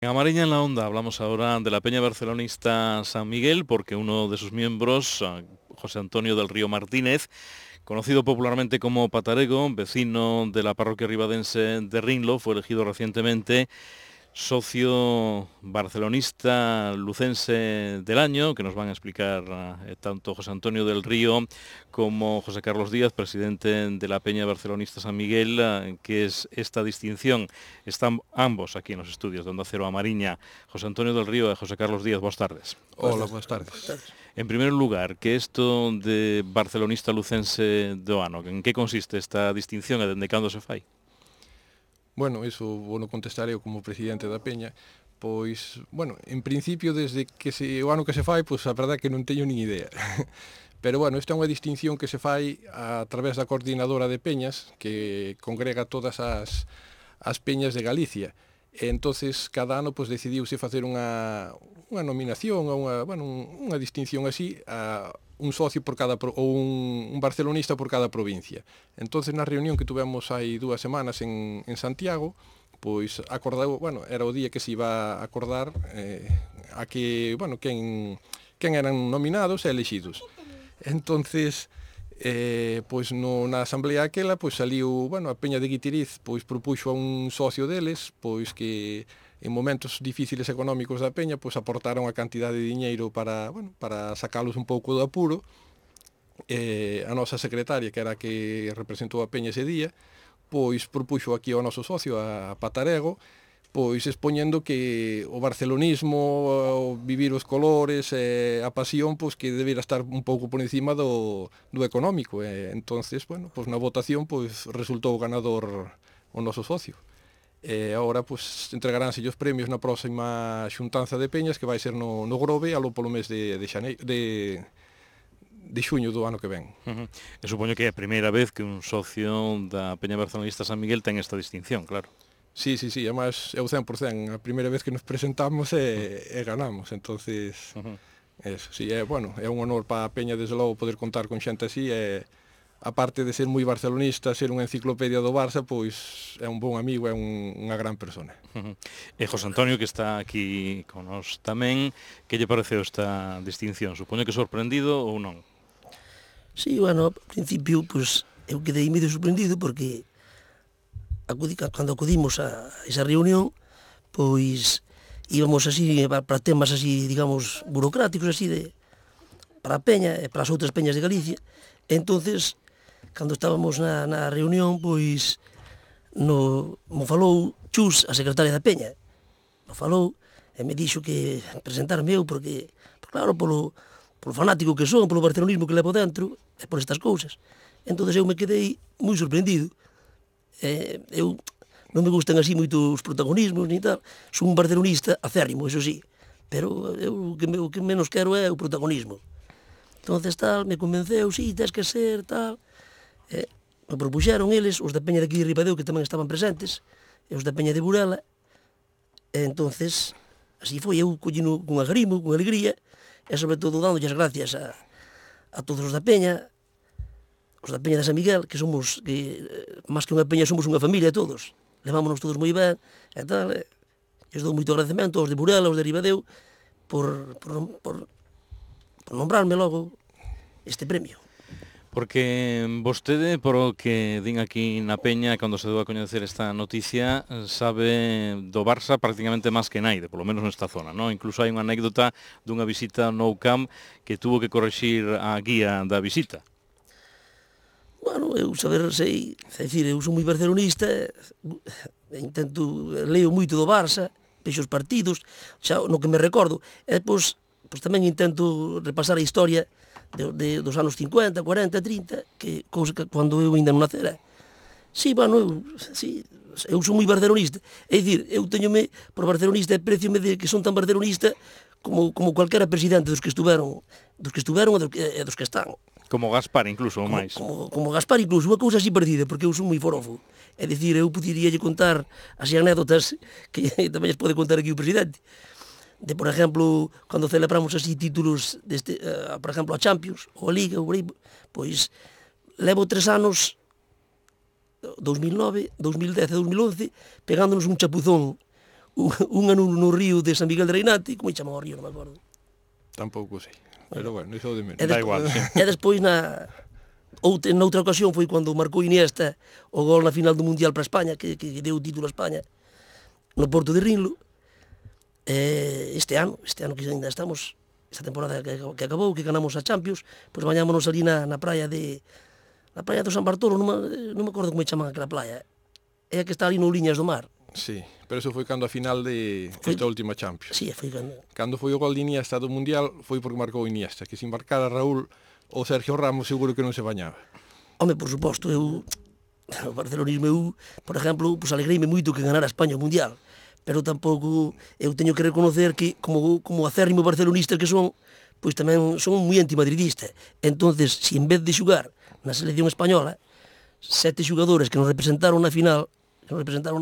En Amarilla en la Onda hablamos ahora de la Peña Barcelonista San Miguel porque uno de sus miembros, José Antonio del Río Martínez, conocido popularmente como Patarego, vecino de la parroquia ribadense de Rinlo, fue elegido recientemente socio barcelonista lucense del año, que nos van a explicar tanto José Antonio del Río como José Carlos Díaz, presidente de la Peña Barcelonista San Miguel, que es esta distinción. Están ambos aquí en los estudios de Onda Cero a Mariña. José Antonio del Río y José Carlos Díaz, buenas tardes. Hola, buenas tardes. En primer lugar, ¿qué es esto de barcelonista lucense do ano? En que consiste esta distinción e dende cando se fai? Bueno, iso vou contestar eu como presidente da Peña. Pois, bueno, en principio, desde que o ano que se fai, pois a verdade é que non teño nin idea. Pero, bueno, esta é unha distinción que se fai a través da coordinadora de peñas, que congrega todas as peñas de Galicia. E entonces cada ano pois decidiuse facer unha nominación ou unha distinción así a un socio por cada ou un barcelonista por cada provincia. Entonces na reunión que tuvemos hai 2 semanas en Santiago, pois acordou, era o día que se iba a acordar a que, quen eran nominados e elexidos. Entonces pois na asamblea aquela pois saliu, a Peña de Guitiriz pois propuxo a un socio deles pois que en momentos difíciles económicos da Peña pois aportaron a cantidade de diñeiro para sacalos un pouco do apuro. A nosa secretaria, que era a que representou a Peña ese día, pois propuxo aquí ao noso socio, a Patarego, pois expoñendo que o barcelonismo, o vivir os colores, a pasión, pois que debera estar un pouco por encima do económico. Entonces, pois na votación pois resultou ganador o noso socio. E agora pois entregaránse os premios na próxima xuntanza de peñas que vai ser no Grove alo polo mes de xuño do ano que ven. E supoño que é a primeira vez que un socio da Peña Barcelonista San Miguel ten esta distinción, claro. Sí, además é o 100%, a primeira vez que nos presentamos e ganamos, entonces eso, sí, é un honor para a Peña desde logo poder contar con xente así e aparte de ser moi barcelonista, ser unha enciclopedia do Barça, pois é un bon amigo, é unha gran persona. E José Antonio, que está aquí con nós tamén, que lle pareceu esta distinción? Supoño que sorprendido ou non? Sí, ao principio, pois, eu quedei medio sorprendido porque cando acudimos a esa reunión, pois íbamos así para temas así, digamos, burocráticos así para a Peña e para as outras peñas de Galicia. Entonces, cando estábamos na reunión, pois mo falou Chus, a secretaria da Peña. Mo falou e me dixo que presentarme eu porque claro, polo fanático que son, polo barcelonismo que levo dentro e por estas cousas. Entonces eu me quedei moi sorprendido. Eu non me gustan así moito os protagonismos ni tal, son un barcelonista acérrimo, eso sí, pero eu o que menos quero é o protagonismo. Entonces tal, me convenceu, sí, tens que ser, tal, me propuxeron eles, os da Peña de aquí de Ribadeo que tamén estaban presentes, e os da Peña de Burela, e entonces así foi, eu collino con agrimo, con alegría, e sobre todo dándolle as gracias a todos os da Peña, os da Peña de San Miguel, que somos, máis que unha peña, somos unha familia todos. Levámonos todos moi ben, e tal, e lles dou moito agradecemento aos de Burela, aos de Ribadeo, por nombrarme logo este premio. Porque vostede, por o que din aquí na Peña, cando se deu a coñecer esta noticia, sabe do Barça prácticamente máis que naide, polo menos nesta zona, non? Incluso hai unha anécdota dunha visita no Nou Camp que tuvo que corrixir a guía da visita. Eu sei, é dicir, eu sou moi barcelonista, leo moito do Barça, vexo os partidos, xa no que me recordo, e pois tamén intento repasar a historia dos anos 50, 40, 30, que cousa que cando eu ainda non nacera. Sí, eu sou moi barcelonista, é dicir, eu teñome por barcelonista e preciome de que son tan barcelonista como calquera presidente dos que estuveron e dos que están. Como Gaspar, incluso, ou máis. Como Gaspar, incluso, unha cousa así parecida, porque eu son moi forofo. É dicir, eu poderíalle contar así anécdotas que tamén pode contar aquí o presidente. De, por exemplo, cando celebramos así títulos, por exemplo, a Champions, ou a Liga, pois levo 3 anos, 2009, 2010 e 2011, pegándonos un chapuzón un ano no río de San Miguel de Reinate, como chamaba o río, non me acordo. Tampouco sei, pero bueno, iso de menos. Da igual, sí. E despois noutra ocasión foi cando marcou Iniesta o gol na final do Mundial para España, que deu o título a España, no Porto de Rinlo. Este ano que ainda estamos, esta temporada que acabou, que ganamos a Champions, pois bañámonos ali na praia do San Bartolo, non me acordo como chaman aquela playa. É a que está ali no Liñas do Mar. Sí, pero eso foi cando a final de esta última Champions. Sí, foi cando... Cando foi o gol de Iniesta do Mundial foi porque marcou Iniesta, que se embarcara Raúl ou Sergio Ramos seguro que non se bañaba. Home, por suposto, o barcelonismo, por exemplo, pues alegreime moito que ganara España o Mundial, pero tampouco eu teño que reconocer que como acérrimo barcelonistas que son, pois tamén son moi antimadridista. Entonces, se en vez de xugar na selección española, 7 xugadores que nos representaron na final, que nos representaron